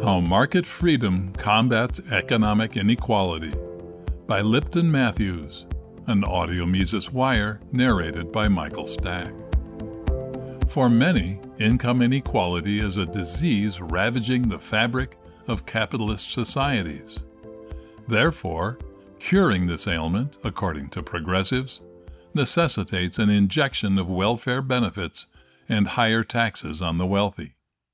How Market Freedom Combats Economic Inequality by Lipton Matthews, an audio Mises Wire narrated by Michael Stack. For many, income inequality is a disease ravaging the fabric of capitalist societies. Therefore, curing this ailment, according to progressives, necessitates an injection of welfare benefits and higher taxes on the wealthy.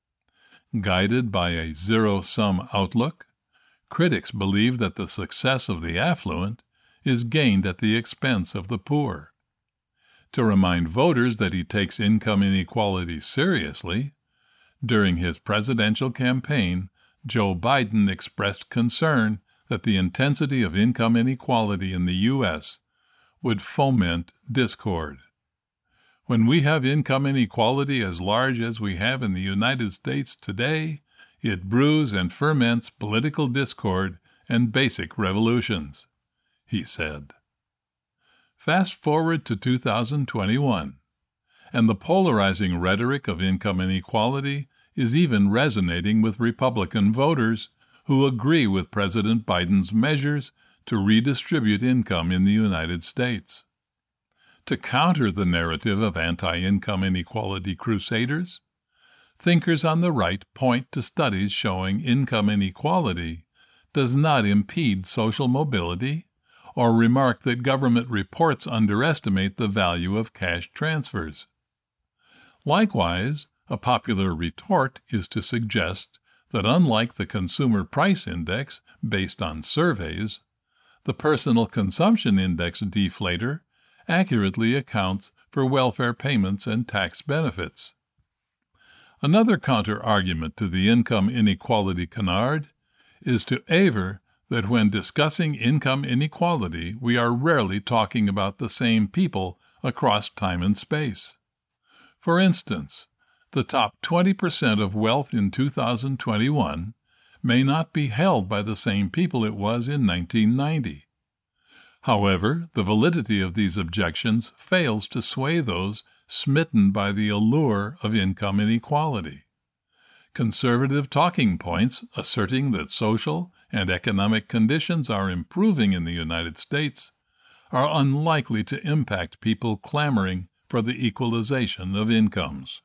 Guided by a zero-sum outlook, critics believe that the success of the affluent is gained at the expense of the poor. To remind voters that he takes income inequality seriously, during his presidential campaign, Joe Biden expressed concern that the intensity of income inequality in the U.S. would foment discord. When we have income inequality as large as we have in the United States today, it brews and ferments political discord and basic revolutions, he said. Fast forward to 2021, and the polarizing rhetoric of income inequality is even resonating with Republican voters who agree with President Biden's measures to redistribute income in the United States. To counter the narrative of anti-income inequality crusaders, thinkers on the right point to studies showing income inequality does not impede social mobility, or remark that government reports underestimate the value of cash transfers. Likewise, a popular retort is to suggest that unlike the Consumer Price Index based on surveys, the Personal Consumption Index deflator accurately accounts for welfare payments and tax benefits. Another counter-argument to the income inequality canard is to aver that when discussing income inequality, we are rarely talking about the same people across time and space. For instance, the top 20% of wealth in 2021 may not be held by the same people it was in 1990. However, the validity of these objections fails to sway those smitten by the allure of income inequality. Conservative talking points asserting that social and economic conditions are improving in the United States are unlikely to impact people clamoring for the equalization of incomes.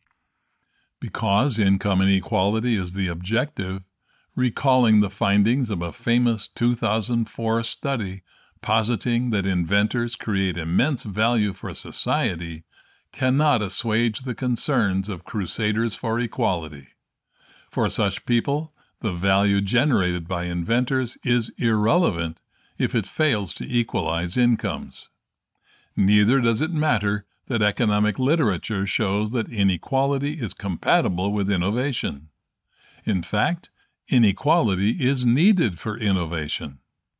Because income inequality is the objective, recalling the findings of a famous 2004 study positing that inventors create immense value for society cannot assuage the concerns of crusaders for equality. For such people, the value generated by inventors is irrelevant if it fails to equalize incomes. Neither does it matter that economic literature shows that inequality is compatible with innovation. In fact, inequality is needed for innovation.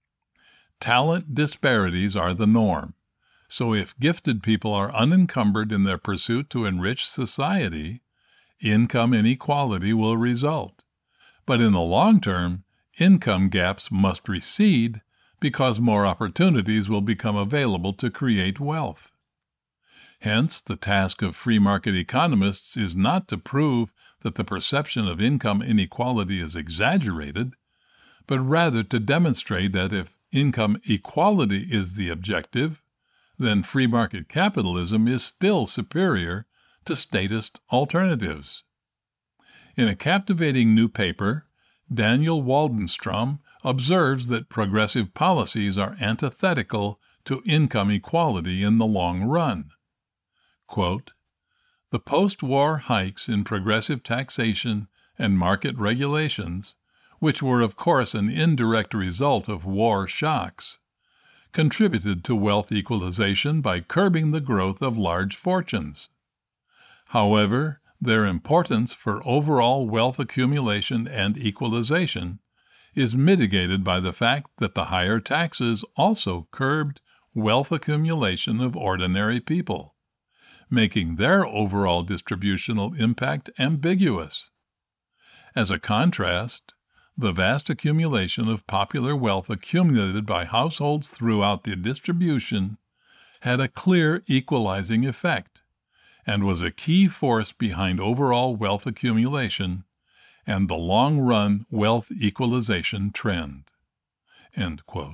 Talent disparities are the norm, so if gifted people are unencumbered in their pursuit to enrich society, income inequality will result. But in the long term, income gaps must recede because more opportunities will become available to create wealth. Hence, the task of free market economists is not to prove that the perception of income inequality is exaggerated, but rather to demonstrate that if income equality is the objective, then free market capitalism is still superior to statist alternatives. In a captivating new paper, Daniel Waldenstrom observes that progressive policies are antithetical to income equality in the long run. Quote, "The post-war hikes in progressive taxation and market regulations, which were of course an indirect result of war shocks, contributed to wealth equalization by curbing the growth of large fortunes. However, their importance for overall wealth accumulation and equalization is mitigated by the fact that the higher taxes also curbed wealth accumulation of ordinary people, making their overall distributional impact ambiguous. As a contrast, the vast accumulation of popular wealth accumulated by households throughout the distribution had a clear equalizing effect and was a key force behind overall wealth accumulation and the long-run wealth equalization trend." End quote.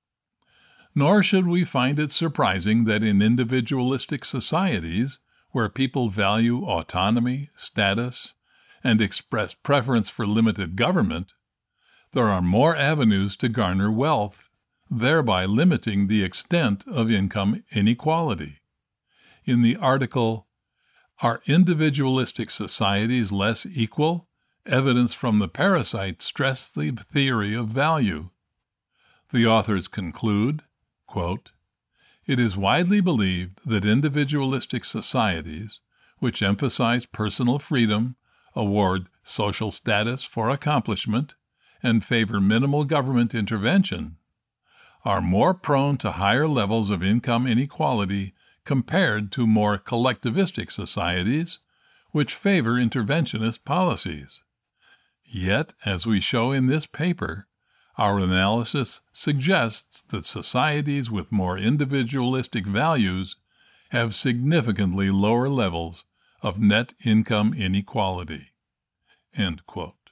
Nor should we find it surprising that in individualistic societies, where people value autonomy, status, and express preference for limited government, there are more avenues to garner wealth, thereby limiting the extent of income inequality. In the article, "Are Individualistic Societies Less Equal? Evidence from the Parasite Stress the Theory of Value," the authors conclude, quote, "It is widely believed that individualistic societies, which emphasize personal freedom, award social status for accomplishment, and favor minimal government intervention, are more prone to higher levels of income inequality compared to more collectivistic societies, which favor interventionist policies. Yet, as we show in this paper, our analysis suggests that societies with more individualistic values have significantly lower levels of net income inequality." End quote.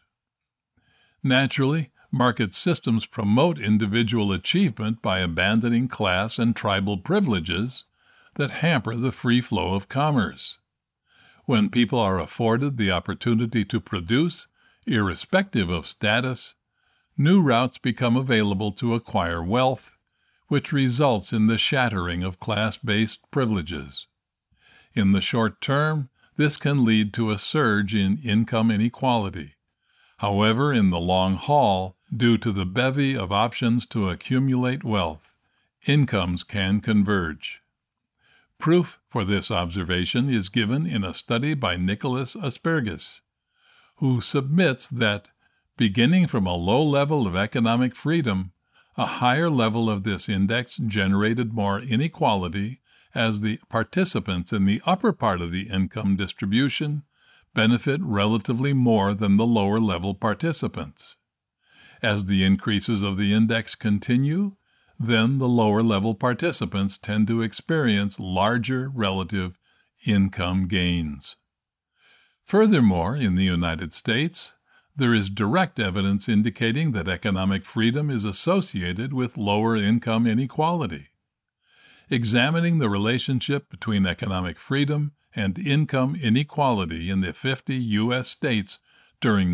Naturally, market systems promote individual achievement by abandoning class and tribal privileges that hamper the free flow of commerce. When people are afforded the opportunity to produce, irrespective of status, new routes become available to acquire wealth, which results in the shattering of class-based privileges. In the short term, this can lead to a surge in income inequality. However, in the long haul, due to the bevy of options to accumulate wealth, incomes can converge. Proof for this observation is given in a study by Nicholas Aspergis, who submits that, beginning from a low level of economic freedom, a higher level of this index generated more inequality as the participants in the upper part of the income distribution benefit relatively more than the lower level participants. As the increases of the index continue, then the lower level participants tend to experience larger relative income gains. Furthermore, in the United States, there is direct evidence indicating that economic freedom is associated with lower income inequality. Examining the relationship between economic freedom and income inequality in the 50 U.S. states during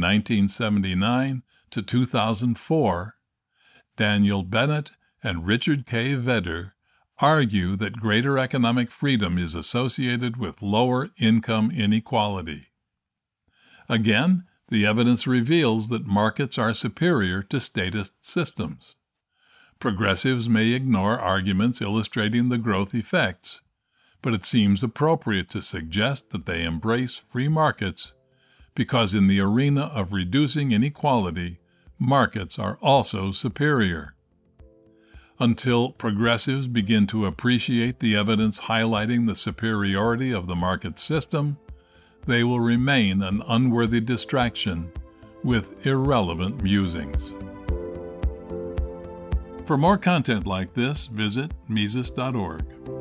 1979 to 2004, Daniel Bennett and Richard K. Vedder argue that greater economic freedom is associated with lower income inequality. Again, the evidence reveals that markets are superior to statist systems. Progressives may ignore arguments illustrating the growth effects, but it seems appropriate to suggest that they embrace free markets because in the arena of reducing inequality, markets are also superior. Until progressives begin to appreciate the evidence highlighting the superiority of the market system, they will remain an unworthy distraction with irrelevant musings. For more content like this, visit Mises.org.